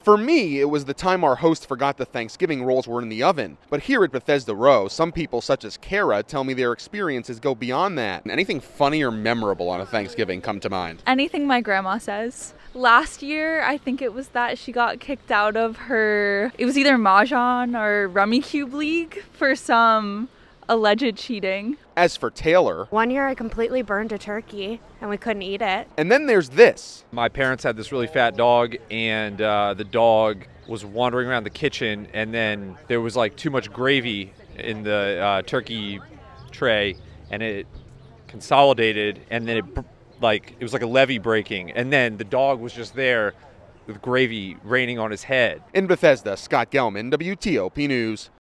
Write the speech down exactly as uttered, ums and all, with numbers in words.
For me, it was the time our host forgot the Thanksgiving rolls were in the oven. But here at Bethesda Row, some people such as Kara tell me their experiences go beyond that. Anything funny or memorable on a Thanksgiving come to mind? Anything my grandma says. Last year, I think it was that she got kicked out of her, it was either Mahjong or Rummy Cube League for some alleged cheating. As for Taylor, one year I completely burned a turkey and we couldn't eat it. And then there's this. My parents had this really fat dog, and uh, the dog was wandering around the kitchen, and then there was like too much gravy in the uh, turkey tray, and it consolidated, and then it like it was like a levee breaking, and then the dog was just there with gravy raining on his head. In Bethesda, Scott Gelman, W T O P News.